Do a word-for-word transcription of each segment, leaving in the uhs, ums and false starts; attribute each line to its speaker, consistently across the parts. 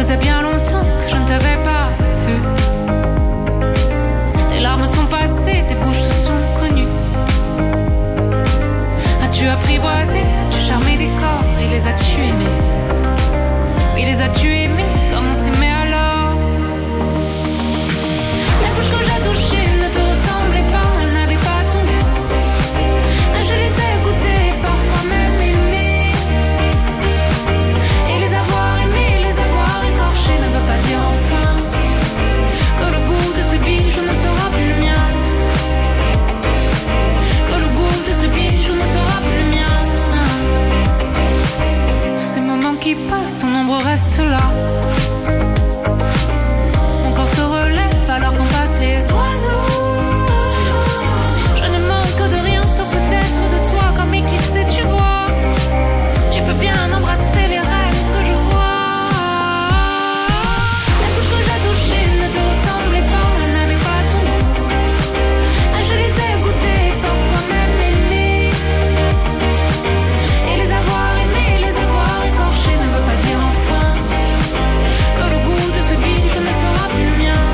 Speaker 1: faisait bien longtemps que je ne t'avais pas vu. Tes larmes sont passées, tes bouches se sont connues. As-tu apprivoisé, as-tu charmé des corps et les as-tu aimés? Oui, les as-tu aimés comme on s'aimait alors? La bouche que j'ai touchée ne te ressemblait pas, elle n'avait pas ton goût. Mais je les ai goûtées, parfois même aimées. Et les avoir aimés, les avoir écorchés ne veut pas dire enfin que le goût de ce bijou ne sera plus le mien. Que le goût de ce bijou ne sera plus le mien. Tous ces moments qui passent, ton ombre reste là. Mon corps se relève alors qu'on passe les oiseaux. Je ne manque de rien sauf peut-être de toi comme éclipsé, tu vois. Tu peux bien embrasser les rêves que je vois. La bouche que j'ai touchée ne te ressemblait pas, elle n'avait pas ton goût. Mais je les ai goûtées, parfois même aimées. Et les avoir aimés, les avoir écorchés ne veut pas dire enfin que le goût de ce bijou ne sera plus le mien.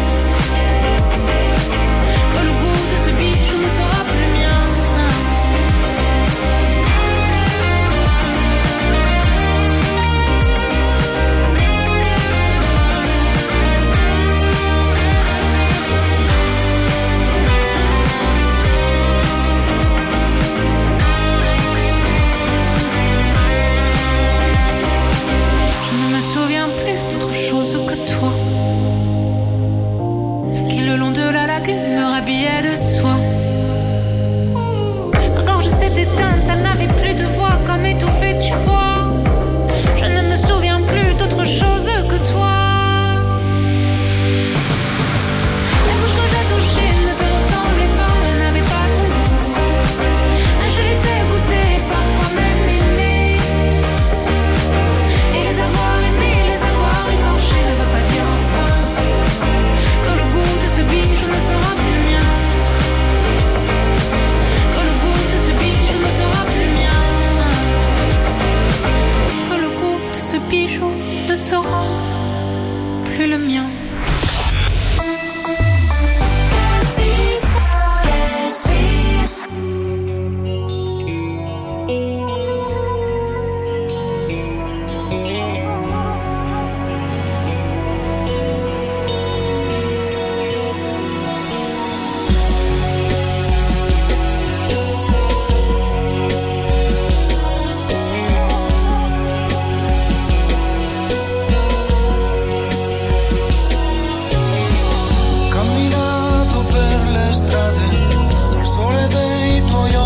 Speaker 1: Que le goût de ce bijou ne sera plus le mien. Je ne me souviens plus d'autre chose que toi, qui le long de la lagune me rhabillait de soie. Ma gorge s'est éteinte, elle n'avait plus de voix, comme étouffée, tu vois. Je ne me souviens plus d'autre chose que toi. La bouche que j'ai touchée ne te ressemblait pas, elle n'avait pas ton goût. Mais je les ai goûtées, parfois même aimées. Et les avoir aimés, les avoir écorchés ne veut pas dire enfin que le goût de ce bijou ne sera plus le mien. Que le goût de ce bijou ne sera plus le mien. Que le goût de ce bijou ne sera plus le mien.
Speaker 2: Camminato per le strade col sole dei tuoi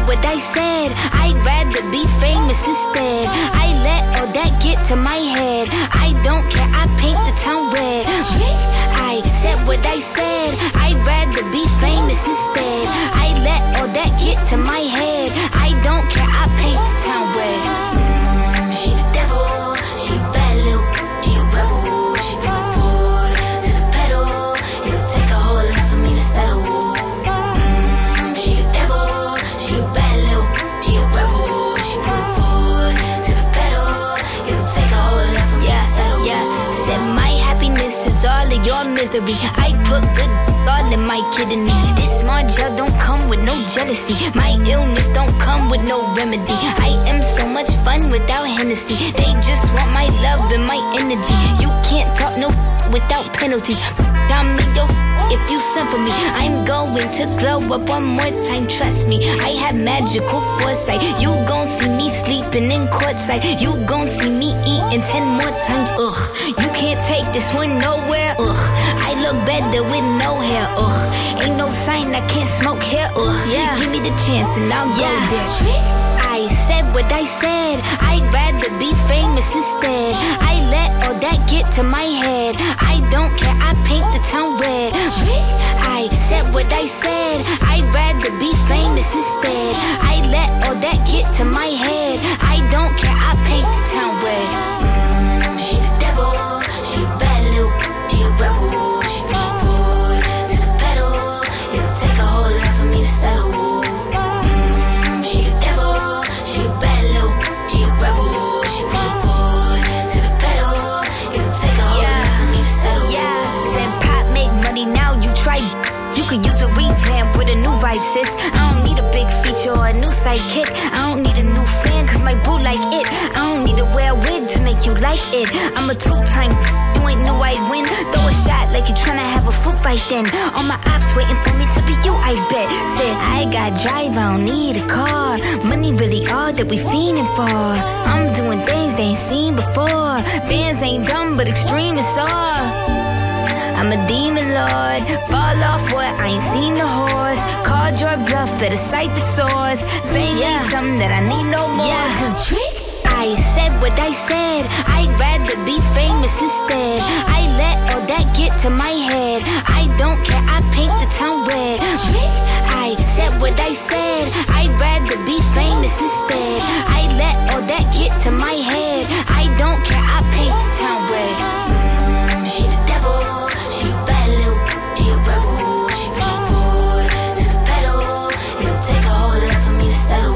Speaker 2: what I said. I'd rather be famous instead. I let all that get to my head. I don't care, I paint the town red. I said what I said. I'd rather be famous instead. I let all that get to my head. I don't care, I paint the town red. Mm, she the devil, she a bad little, she a rebel. She put her foot to the pedal. It'll take a whole lot for me to settle. Mm, she the devil, she a bad little, she a rebel. She put her foot to the pedal. It'll take a whole lot for me yeah, to settle. Yeah, said my happiness is all of your misery. I put good all in my kidneys. This small gel don't come with no jealousy. My illness don't come with no remedy. I am so much fun without Hennessy. They just want my love and my energy. You can't talk no without penalties. I mean, yo, if you send for me, I'm going to glow up one more time. Trust me, I have magical foresight. You gon' see me sleeping in courtside. You gon' see me eating ten more times. Ugh, you can't take this one nowhere. Ugh, I look better with no hair. Ugh, ain't no sign I can't smoke here. Ugh, yeah, give me the chance and I'll yeah. go there. I said what I said. I'd rather be famous instead. I let all that get to my head. I don't care, I paint the town red. I said what I said. I'd rather be famous instead. I let all that get to my head. I don't care, I paint the town red. Mm, she the devil, she a bad little, she a rebel. She put her foot to the pedal. It'll take a whole lot for me to settle. Mm, she the devil, she a bad little, she a rebel. She put her foot to the pedal. It'll take a whole yeah. lot for me to settle. Yeah, said pop make money now. You try. You could use a revamp with a new vibe, sis. I don't need a big feature or a new sidekick. I don't need a new fan, cause my boo like it. I don't need to wear a wig to make you like it. I'm a two-time, you ain't knew I'd win. Throw a shot like you tryna have a foot fight then. All my ops waiting for me to be you, I bet. Said, I got drive, I don't need a car. Money really all that we fiending for. I'm doing things they ain't seen before. Bands ain't dumb, but extreme is all. I'm a demon lord, fall off what, I ain't seen the horse. Called your bluff, better cite the source. Fame yeah. ain't something that I need no more. Yeah, cause trick, I said what I said. I'd rather be famous instead. I let all that get to my head. I don't care, I paint the town red. Trick, I said what I said. I'd rather be famous instead. I let all that get to my head. I don't care, I paint the town red. Mm, she the devil. She a bad little, she a rebel. She put her foot to the pedal. It'll take a whole lot for me to settle.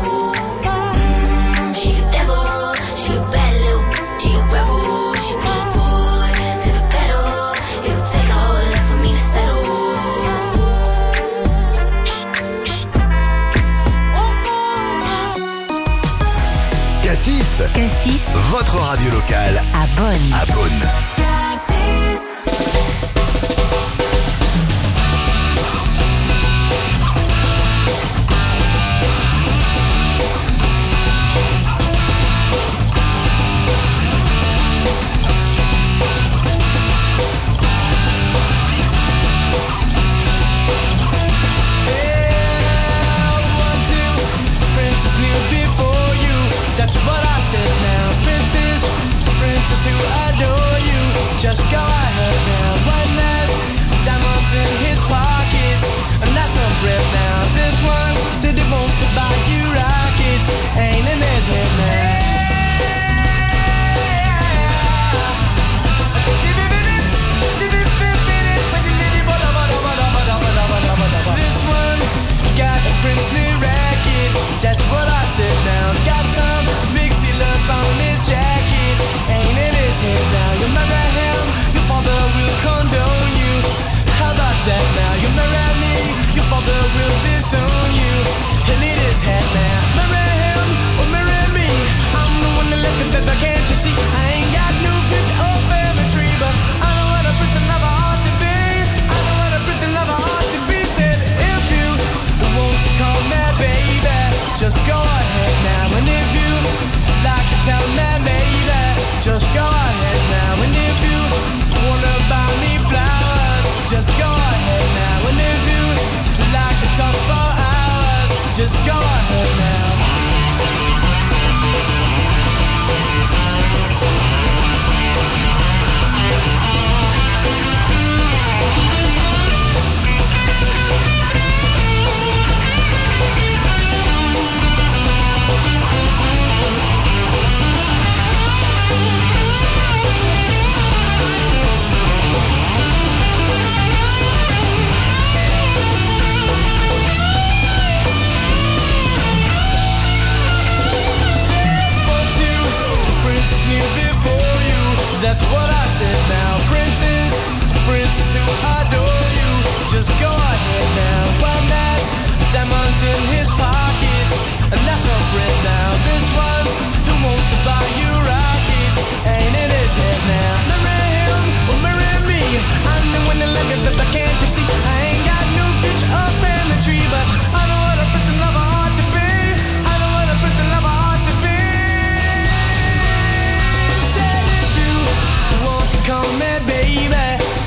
Speaker 2: Mm, she the devil, she a bad little, she a rebel. She put her foot to the pedal. It'll take a whole lot for me to settle.
Speaker 3: Cassis,
Speaker 4: Cassis,
Speaker 3: votre radio locale
Speaker 4: à Beaune.
Speaker 3: À Beaune.
Speaker 5: That's what I said now. Princess, princess who adore you. Just go ahead now. One last diamonds in his pockets. And that's some breath now. This one said he wants to buy you rockets. Ain't in his head now. This one got a princely racket. That's what I said now. Got some big seal up on his jacket. Ain't in his head now. You marry him, your father will condone you. How about that now? You marry me, your father will disown you. He'll need his head now. Marry him or marry me. I'm the one that left him, baby, can't you see? I ain't got no future or family tree, but I know what a prince and lover ought to be. I know what a prince and lover ought to be. Said if you want to call me baby, just go ahead now. And if you like to tell me maybe, just go ahead now. And if you wanna buy me flowers, just go ahead now. And if you like to talk for hours,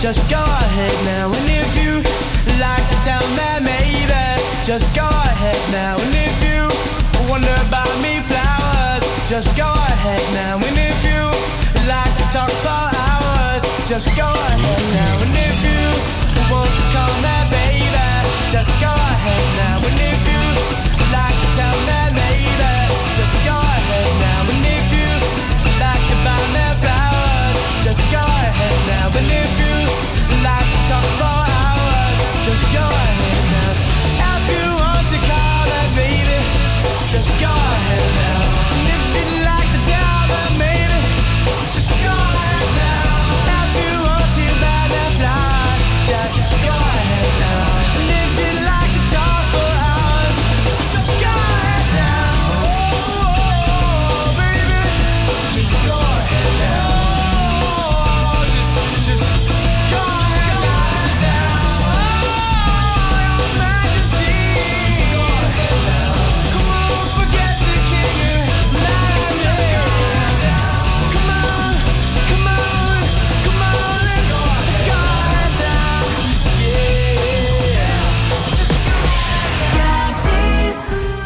Speaker 5: just go ahead now. And if you like to tell me maybe, just go ahead now. And if you wonder about me flowers, just go ahead now. And if you like to talk for hours, just go ahead now. And if you want to call me baby, just go ahead now. And if you like to tell me maybe, just go ahead now. And if you like to buy me flowers, just go ahead now. And if you like to talk for hours, just go ahead now. If you want to call me baby, just go ahead now. And if you like to tell me maybe, just go ahead now. If you want to buy me flowers, just go ahead now. And if you like to talk for hours, just go ahead now. Oh, baby, just go ahead now. Oh, just, just go ahead now. Oh, your Majesty, just go ahead now. Come on, forget the king and majesty. Come on, come on, come on, let's go ahead now. Yeah, just go
Speaker 1: Cassis.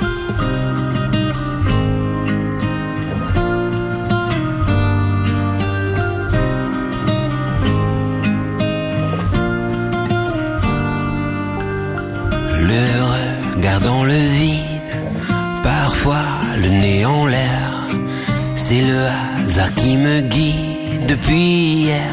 Speaker 4: Le regard dans le vide, parfois le nez en l'air. C'est le hasard qui me guide depuis hier.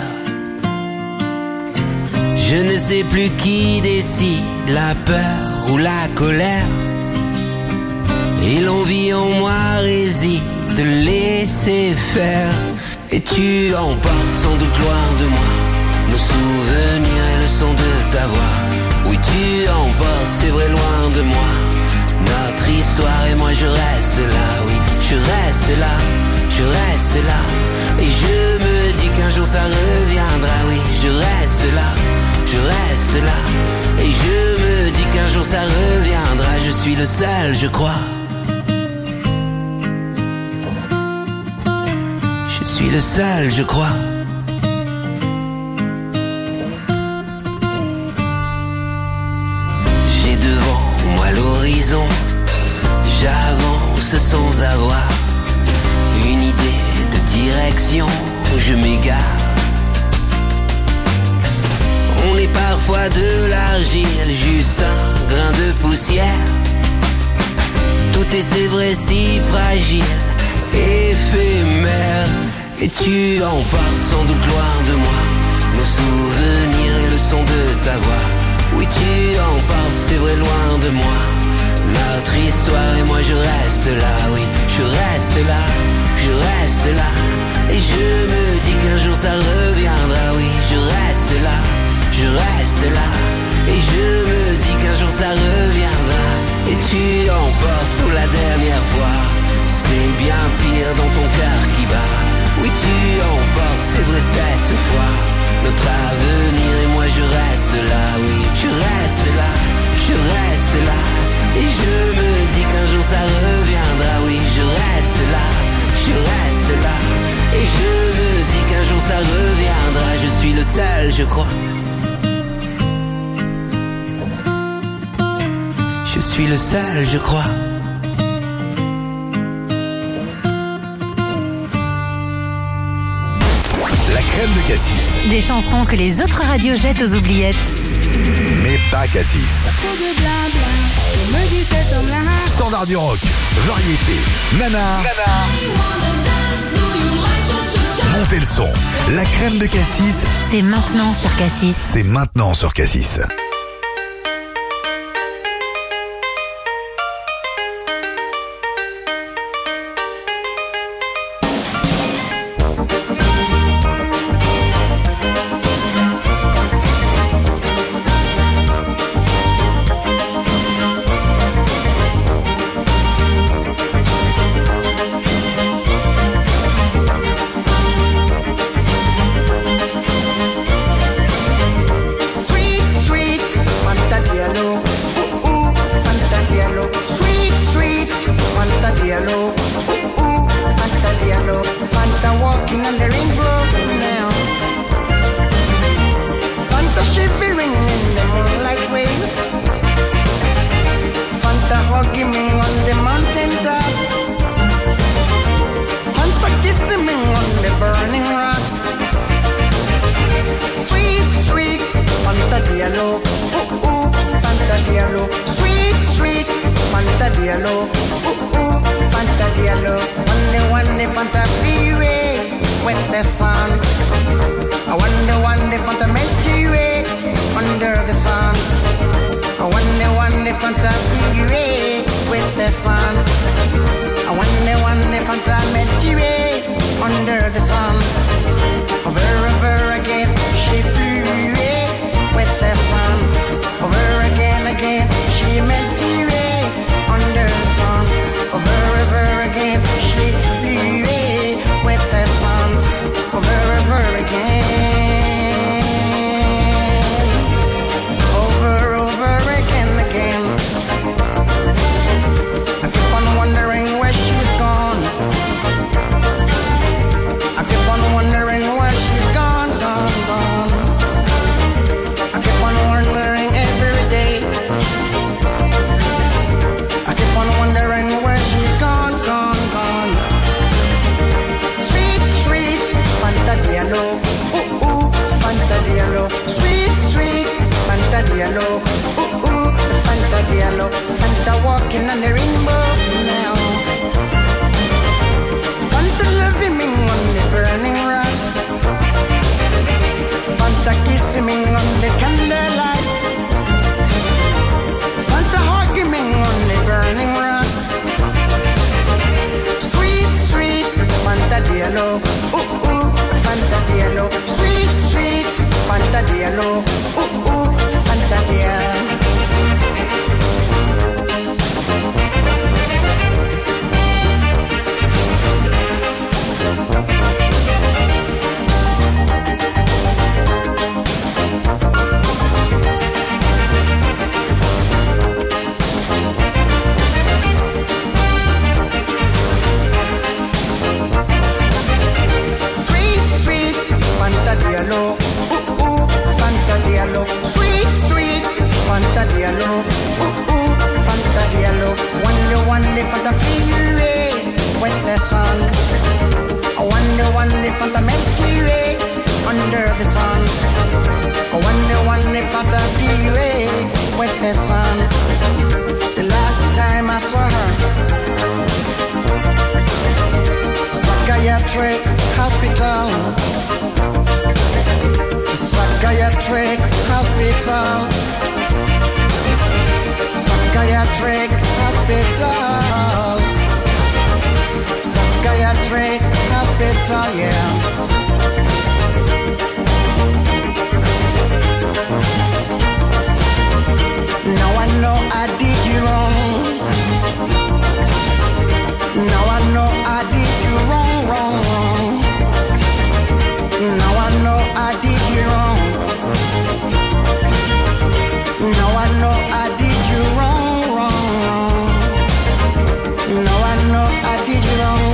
Speaker 4: Je ne sais plus qui décide, la peur ou la colère. Et l'envie en moi réside de laisser faire. Et tu emportes sans doute loin de moi nos souvenirs et le son de ta voix. Oui, tu emportes, c'est vrai, loin de moi notre histoire, et moi je reste là. Oui, je reste là, je reste là. Et je me dis qu'un jour ça reviendra. Oui, je reste là, je reste là. Et je me dis qu'un jour ça reviendra. Je suis le seul, je crois. Je suis le seul, je crois. J'ai devant moi l'horizon. J'avance sans avoir une idée de direction. Je m'égare. On est parfois de l'argile, juste un grain de poussière. Tout est, c'est vrai, si fragile, éphémère. Et tu emportes sans doute loin de moi nos souvenirs et le son de ta voix. Oui, tu emportes, c'est vrai, loin de moi notre histoire, et moi je reste là. Oui, je reste là, je reste là. Et je me dis qu'un jour ça reviendra. Oui, je reste là, je reste là. Et je me dis qu'un jour ça reviendra. Et tu emportes pour la dernière fois. C'est bien pire dans ton cœur qui bat. Oui, tu emportes, c'est vrai, cette fois notre avenir, et moi je reste là. Oui, je reste là, je reste là. Et je me dis qu'un jour ça reviendra. Oui, je reste là, je reste là. Et je me dis qu'un jour ça reviendra. Je suis le seul, je crois. Je suis le seul, je crois.
Speaker 3: La crème de Cassis.
Speaker 6: Des chansons que les autres radios jettent aux oubliettes.
Speaker 3: Mais pas Cassis.
Speaker 5: Trop de blabla, on me dit cet homme-là.
Speaker 3: Standard du rock, variété, nana, montez le son. La crème de Cassis,
Speaker 6: C'est maintenant sur Cassis.
Speaker 3: c'est maintenant sur Cassis.
Speaker 5: Sweet, sweet
Speaker 7: Diallo, ooh ooh, Fanta Diallo. One one Fanta freeway with the sun. I wonder one Fanta Milky Way under the sun. I wonder one Fanta freeway with the sun. I wonder one Fanta Milky Way under the sun. Over over again she freeway with the sun. Over again again she Milky Way under the sun. Over over again she freeway with the sun. Over over again. Over over again again. I keep on wondering where she's gone. I keep on wondering where she's gone, gone, gone. I keep on wondering every day. I keep on wondering where she's gone, gone, gone. Sweet, sweet Fanta Diallo, ooh ooh, Fanta Diallo. Sweet, sweet Fanta Diallo, ooh ooh, Fanta Diallo. Fanta walking on the rainbow now. Fanta loving me on the burning rocks. Fanta kissing me on the candlelight. Fanta hugging me on the burning rocks. Sweet, sweet Fanta Diallo, ooh ooh, Fanta Diallo. Sweet, sweet Fanta Diallo, ooh ooh, Fanta Diallo. Sweet, sweet Fanta Diallo, ooh ooh, Fanta Diallo. Sweet, sweet Fanta Diallo, ooh ooh, Fanta Diallo. Wonder, wonder Fanta freeway with the sun. I wonder, wonder Fanta Milky Way under the sun. I wonder, wonder Fanta freeway with the sun. The last time I saw her, psychiatric hospital. Psychiatric hospital. Psychiatric hospital. Psychiatric hospital, yeah. Now I know I did you wrong. Now I know I did you wrong, wrong, wrong. Now I know I did you wrong. Now I know I did you wrong, wrong, wrong. Now I know I did you wrong.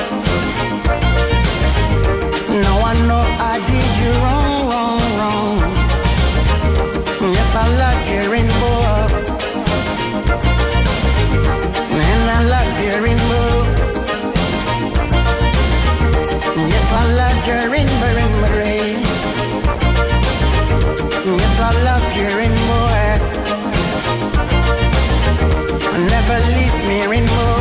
Speaker 7: Now I know I did you wrong, wrong, wrong. Yes, I love your rainbow. And I love your rainbow. Yes, I love your rainbow, rainbow rain. Yes, I love your rainbow. Never leave me, rainbow.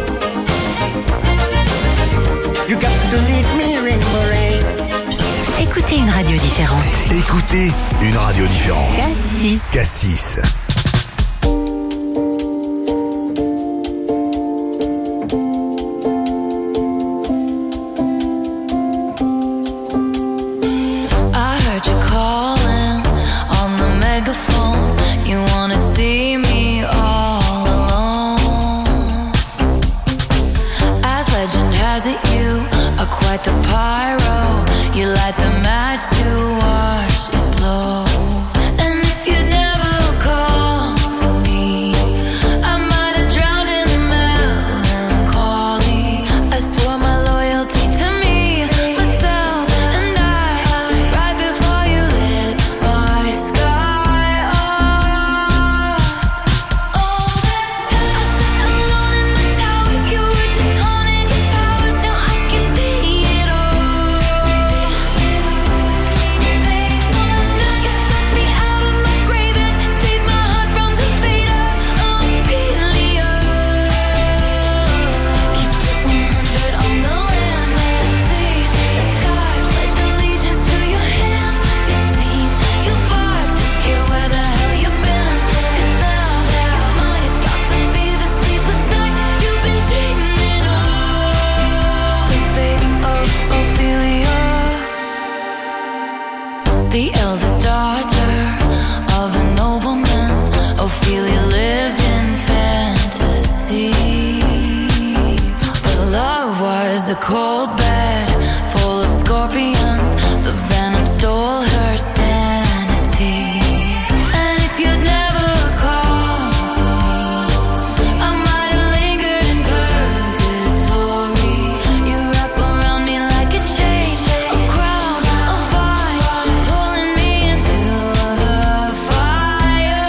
Speaker 7: You got to leave me, rainbow rain.
Speaker 6: Écoutez une radio différente.
Speaker 3: Écoutez une radio différente.
Speaker 6: Cassis.
Speaker 3: Cassis.
Speaker 1: I heard you calling on the megaphone. You wanna see me all alone. As legend has it, you are quite the pyro. You light the match to watch it blow. And if you'd never call for me, I might have drowned in melancholy. I swore my loyalty to me, myself, and I. Right before you lit my sky up. All that time I sat alone in my tower. You were just honing your powers. Now I can see it all. was a cold bed full of scorpions. The venom stole her sanity. And if you'd never called for me, I might have lingered in purgatory. You wrap around me like a chain, a crown, a vine, pulling me into the fire.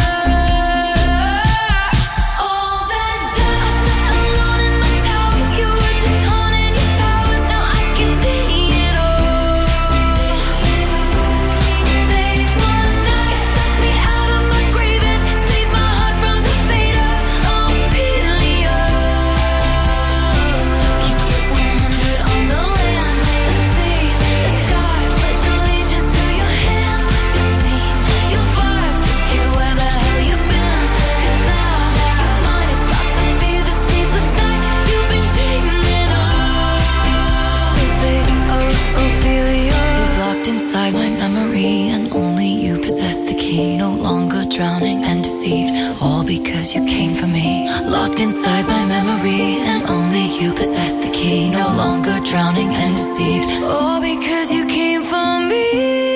Speaker 1: All that dust, alone in my tower, you were just haunting your powers. Now I can see it all. They wanna dug me out of my grave and save my heart from the fate of Ophelia. Keep it one hundred on the land, the sea, the sky. Pledge allegiance to your hands, your team, your vibes. Don't care where the hell you've been, 'cause now you're mine. It's about to be the sleepless night you've been dreaming of. The fate of Ophelia is locked inside my memory, and only you possess the key. No longer drowning and deceived, all because you came for me. Locked inside my memory, and only you possess the key. No longer drowning and deceived, all because you came for me.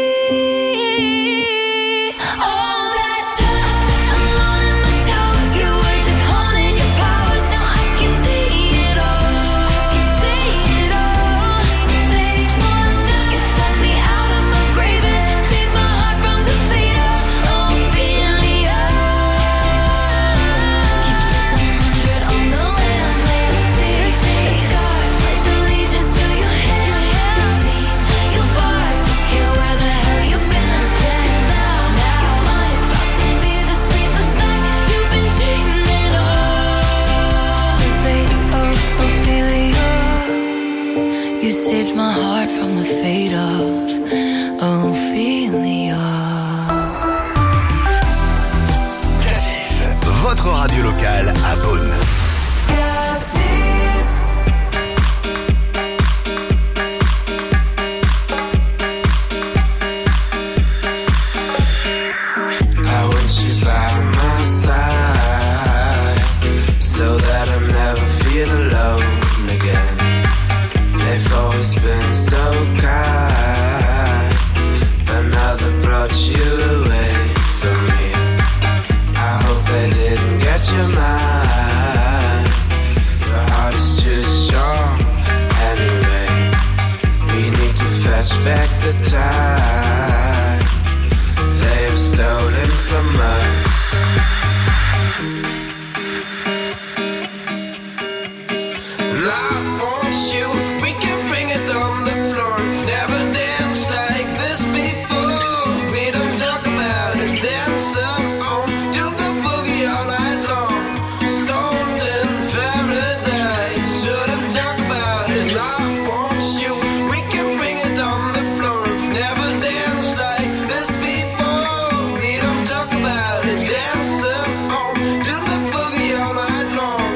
Speaker 1: All that dust, alone in my tower, you were just haunting your powers. Now I can see it all. I can see it all. They wanna dug me out of my grave and save my heart from the fate of Ophelia. Keep it one hundred on the land, the sea, the sky. Pledge allegiance to your hand, your team, your vibes. Don't care where the hell you've been, 'cause now you're mine. It's about to be the sleepless night you've been dreaming of. The fate of Ophelia. You saved my heart from the fate of Ophelia.
Speaker 3: Cassis, votre radio locale à Beaune.
Speaker 5: I want you by my side, so that I never feel alone again. They've always been so kind, but now they've brought you away from me. I hope they didn't get your mind. Your heart is too strong anyway. We need to fetch back the time they have stolen from us. And I want you, we can bring it on the floor. Never danced like this before. We don't talk about it, dancing on to the boogie all night long. Stoned in paradise, shouldn't talk about it. And I want you, we can bring it on the floor. Never danced like this before. We don't talk about it, dancing on to the boogie all night long.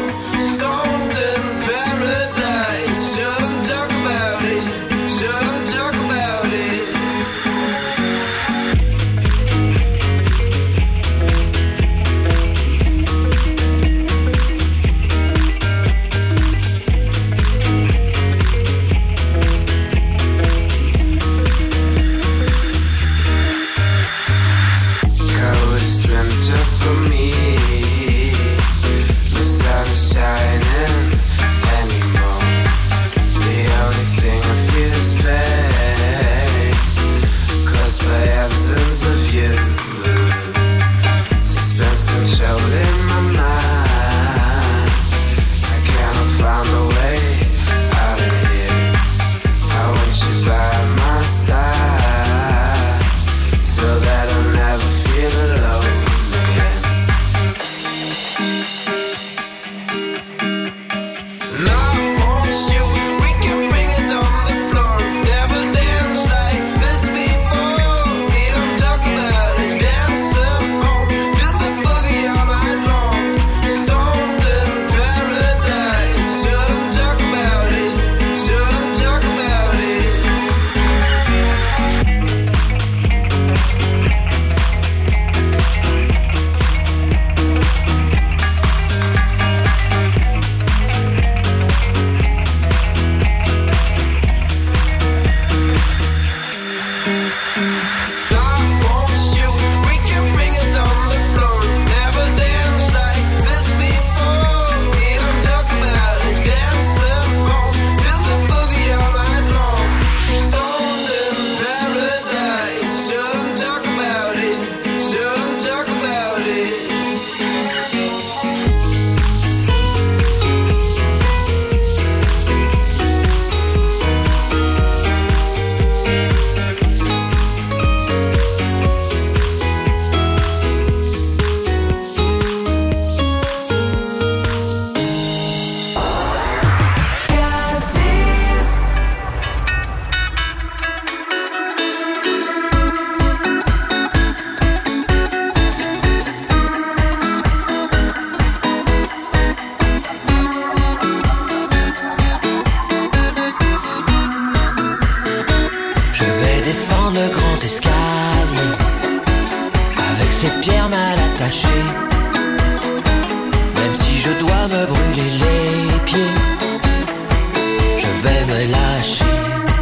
Speaker 4: pas me brûler les pieds. Je vais me lâcher,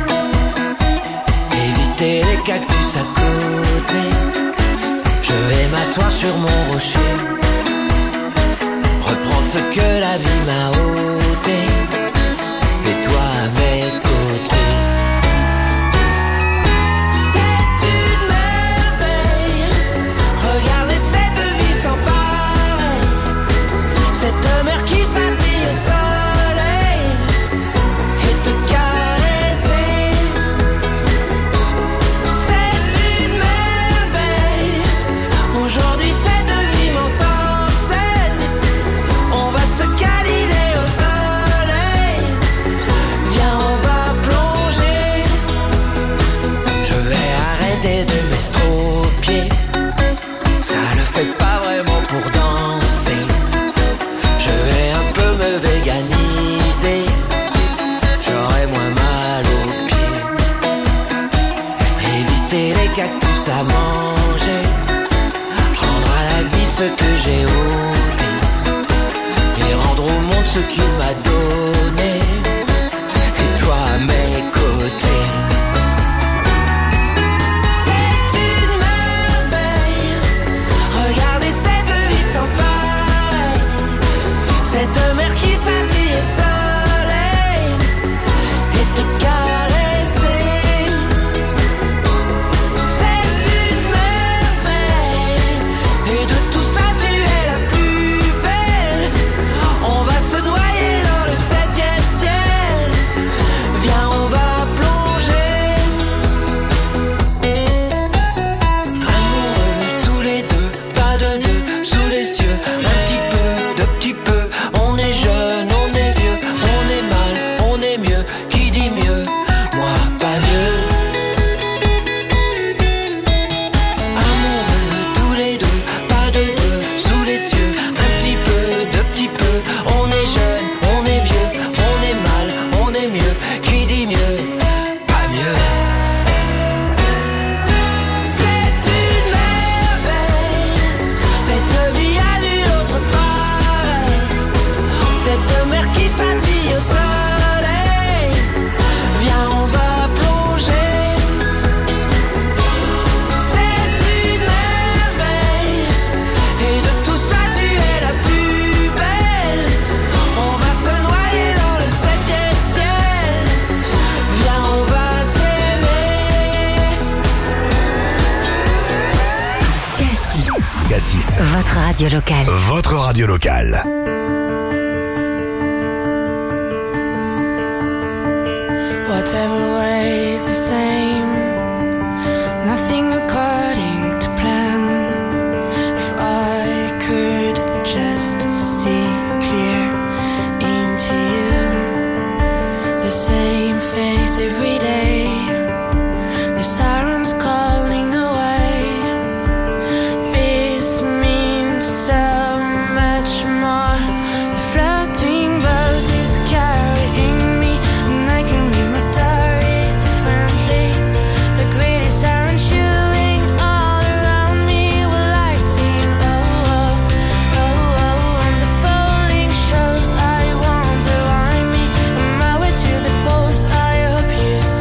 Speaker 4: éviter les cactus à côté. Je vais m'asseoir sur mon rocher, reprendre ce que la vie m'a ôté. Et toi à mes côtés. C'est une merveille, regardez cette vie sans pareil. Cette mer qui scintille au soleil et te caresser. C'est une merveille, aujourd'hui cette vie m'ensorcelle. On va se câliner au soleil, viens on va plonger. Je vais arrêter de m'estropier, ça le fait pas vraiment pour danser. Je vais un peu me véganiser, j'aurai moins mal aux pieds. Éviter les cactus à manger, rendre à la vie ce que j'ai ôté, et rendre au monde ce qu'il m'a donné. Et toi à mes côtés. C'est une merveille, regardez cette vie sans pareil. Cette mer qui scintille au soleil et te caresser. C'est une merveille, et de tout ça tu es la plus belle. On va se noyer dans le septième ciel, viens on va plonger. Amoureux tous les deux, pas de deux, sous les cieux. Un petit peu, de petit peu, on est jeune, on est vieux, on est mal, on est mieux. Qui dit mieux? Moi pas mieux. Amoureux tous les deux, pas de deux, sous les cieux. Un petit peu, de petit peu, on est jeune, on est vieux, on est mal, on est mieux. Qui dit mieux? Pas mieux. C'est une merveille, cette vie a nulle autre pareil. Cette mer qui scintille au soleil, viens on va plonger. C'est une merveille, et de tout ça tu es la plus belle. On va se noyer dans le septième ciel, viens on va s'aimer.
Speaker 3: Cassis,
Speaker 6: Votre radio locale.
Speaker 3: votre radio locale.
Speaker 1: Whatever way the same, nothing according to plan. If I could just see clear into you, the same face every day, the sirens calling away. This means so much more. The floating boat is carrying me, and I can live my story differently. The greedy siren chewing all around me. Will I sing? Oh, oh, oh, oh. And the falling shows I wonder why me. On my way to the falls, I hope you see.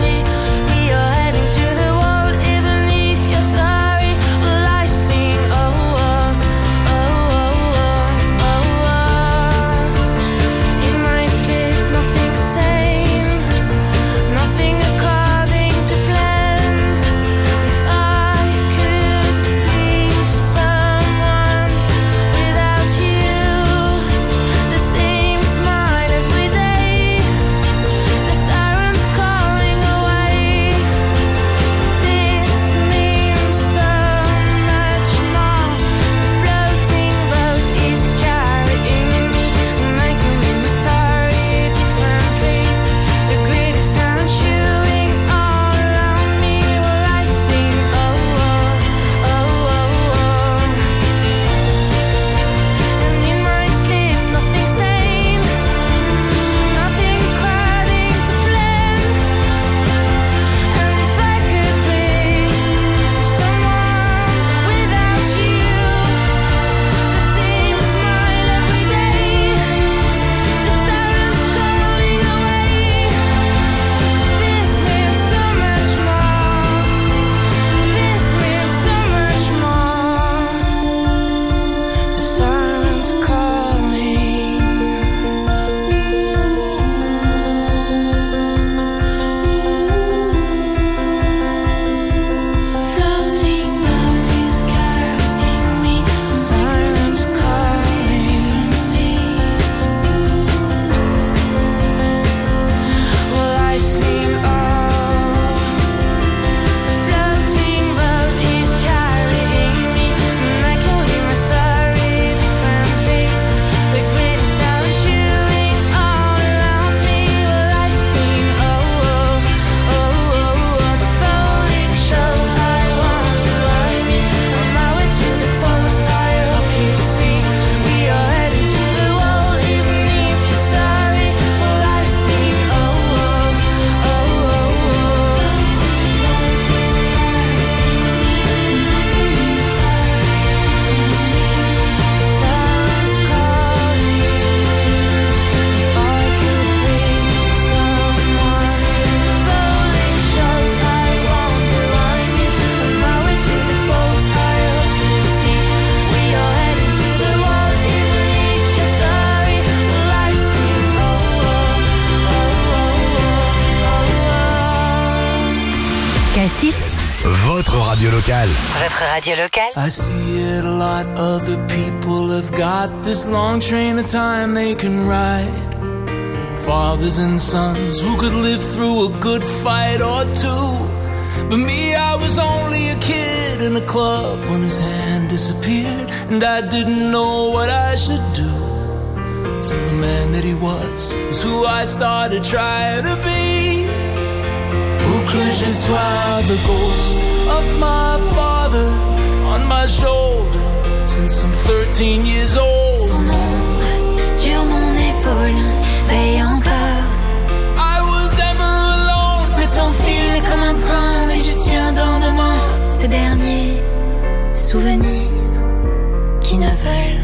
Speaker 3: votre radio locale.
Speaker 6: Votre radio locale.
Speaker 5: I see it a lot. Other people have got this long train of time they can ride. Fathers and sons who could live through a good fight or two. But me, I was only a kid in a club when his hand disappeared, and I didn't know what I should do. So the man that he was was who I started trying to be. Who que je sois, the ghost of my father on my shoulder since I'm thirteen years old.
Speaker 1: Son ombre sur mon épaule veille encore.
Speaker 5: I was ever alone.
Speaker 1: Le temps file comme un train et je tiens dans mes mains ces derniers souvenirs qui ne veulent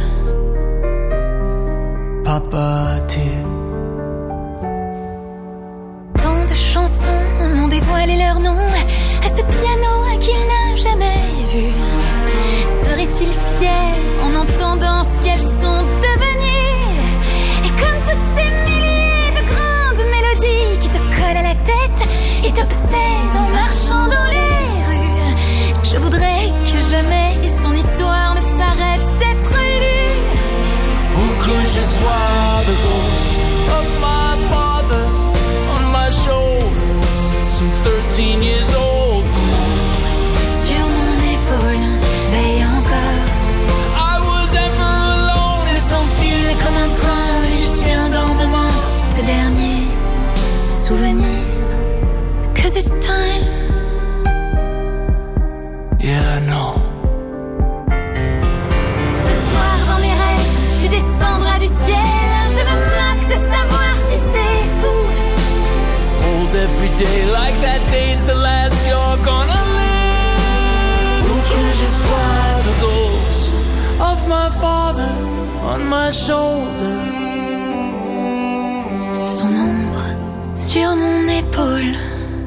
Speaker 5: pas partir.
Speaker 1: Tant de chansons m'ont dévoilé leur nom à ce piano qu'il n'a jamais vu. Serait-il fier en entendant ce qu'elles sont devenues? Et comme toutes ces milliers de grandes mélodies qui te collent à la tête et t'obsèdent en marchant dans les rues, je voudrais que jamais son histoire ne s'arrête d'être lue.
Speaker 5: Who que je sois, the ghost of my father on my shoulder since I'm thirteen years old.
Speaker 1: Son ombre sur mon épaule veille encore.
Speaker 5: I was ever alone.
Speaker 1: Le temps file comme un train et je tiens dans mes mains ces derniers souvenirs. Cause it's time.
Speaker 5: Yeah, I know.
Speaker 1: Ce soir dans mes rêves, tu descendras du ciel. Je me moque de savoir si c'est fou.
Speaker 5: Hold every day like that day's the last you're gonna live. Who que je sois, the ghost of my father on my shoulder.
Speaker 1: Son ombre sur mon épaule.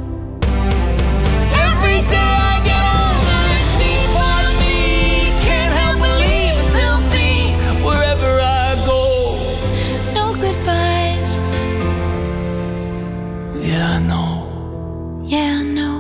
Speaker 5: Every day I get older, a deep part of me can't help believing he'll be wherever I go.
Speaker 1: No goodbyes.
Speaker 5: Yeah, I know.
Speaker 1: Yeah, I know.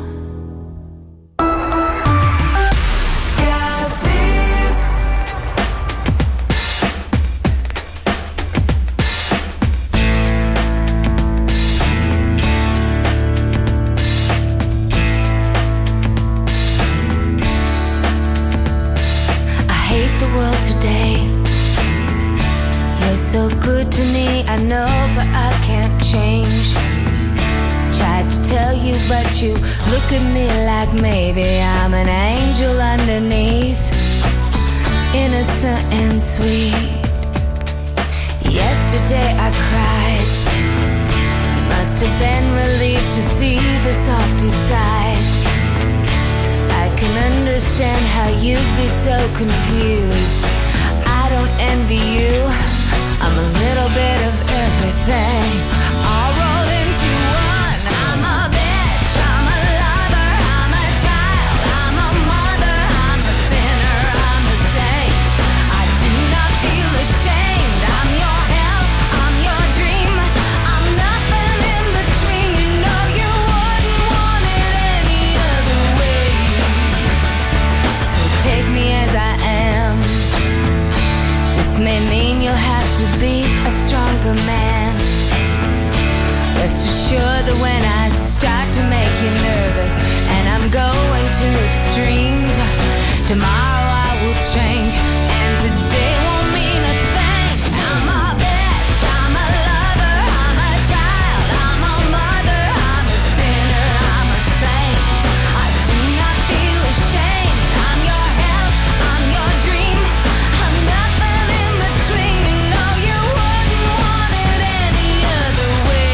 Speaker 8: So good to me, I know, but I can't change. Tried to tell you, but you look at me like maybe I'm an angel underneath, innocent and sweet. Yesterday I cried. You must have been relieved to see the softer side. I can understand how you'd be so confused. I don't envy you. I'm a little bit of everything, all rolled into one. I'm a bitch, I'm a lover, I'm a child, I'm a mother, I'm a sinner, I'm a saint. I do not feel ashamed. I'm your hell, I'm your dream. I'm nothing in between. You know you wouldn't want it any other way. So take me as I am. This may mean you'll have to be a stronger man. Rest assured that when I start to make you nervous and I'm going to extremes, tomorrow I will change and today won't mean a thing. I'm a bitch, I'm a lover, I'm a child, I'm a mother, I'm a sinner, I'm a saint. I do not feel ashamed. I'm your hell, I'm your dream. I'm nothing in between. You know you wouldn't want it any other way.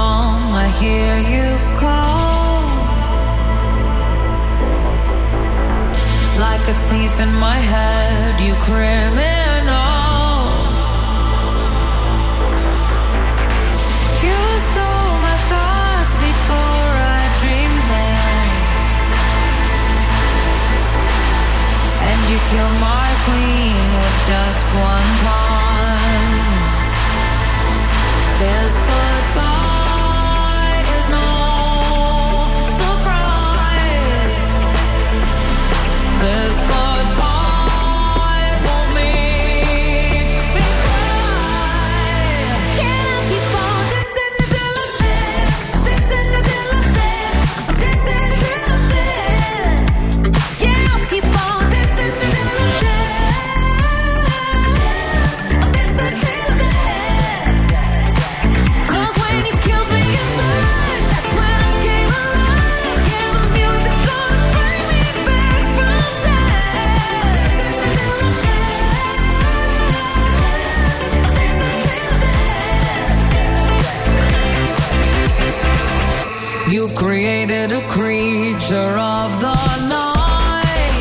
Speaker 9: wrong, I hear you call. Like a thief in my head, you criminal. You stole my thoughts before I dreamed them, and you killed my queen with just one pawn. This goodbye is no surprise. This goodbye won't make me cry. Can I keep on dancing until I'm dead? Dancing until I'm dead. Dancing until I'm dead. Yeah, I'll keep on dancing until I'm dead. I'll dance until I'm dead. You've created a creature of the night.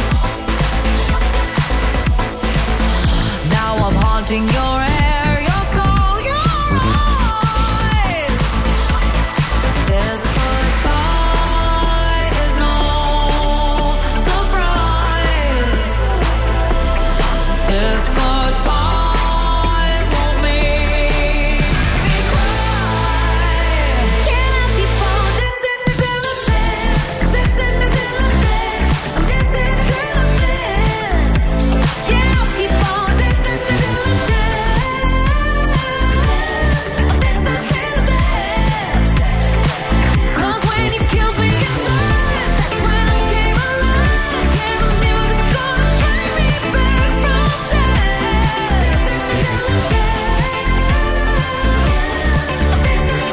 Speaker 9: Now I'm haunting your hair, your soul, your eyes. This goodbye is no surprise. This goodbye won't make me cry. Can I keep on dancing until I'm dead? Dancing until I'm dead. Dancing until I'm dead. Yeah, I'll keep on dancing until I'm dead. I'll dance until I'm dead. 'Cause when you killed me inside, that's when I came alive. Yeah, the music's gonna bring me back from death. Dancing until I'm dead. I'll dance until I'm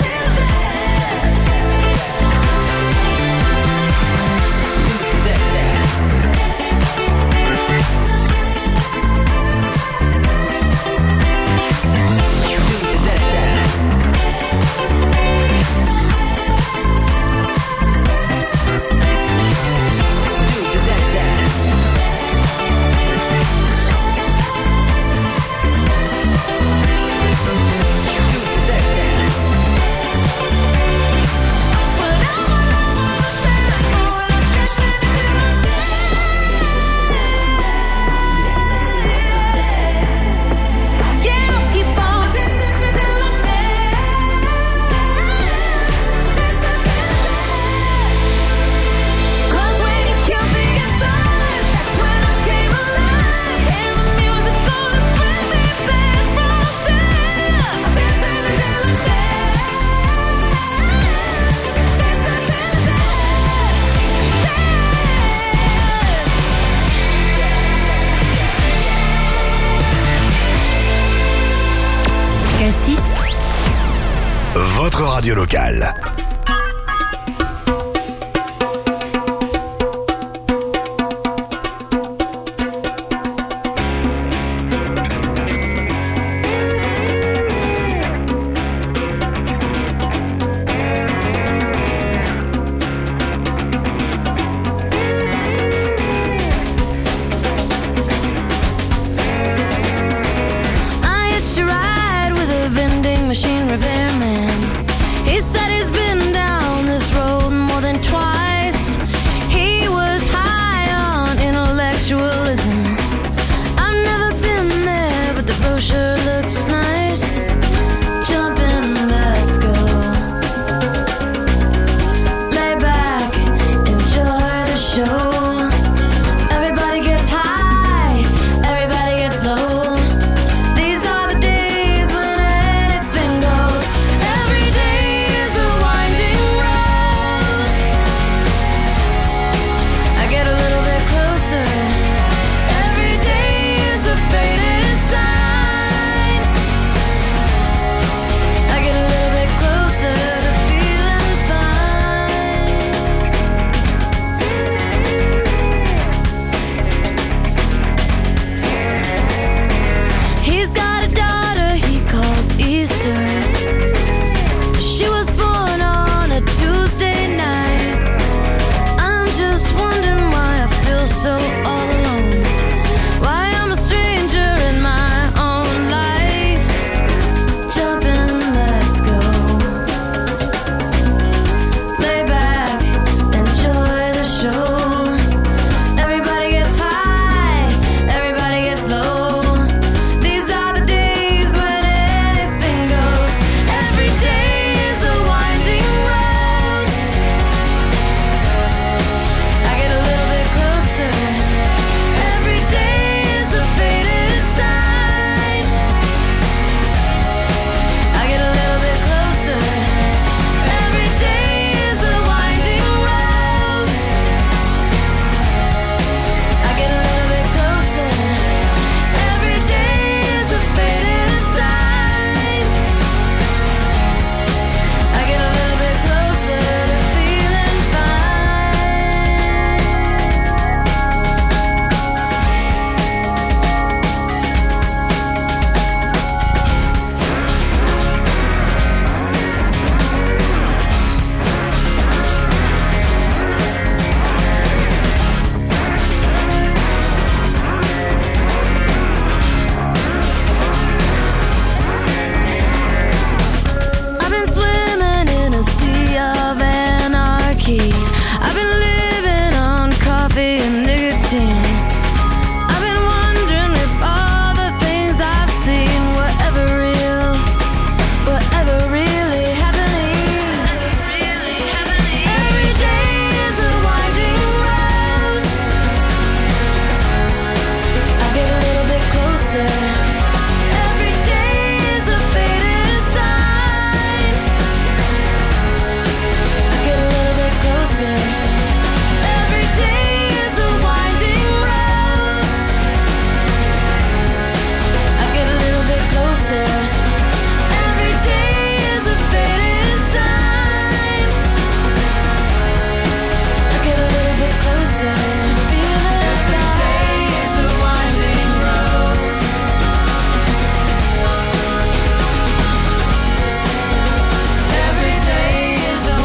Speaker 3: Votre radio locale.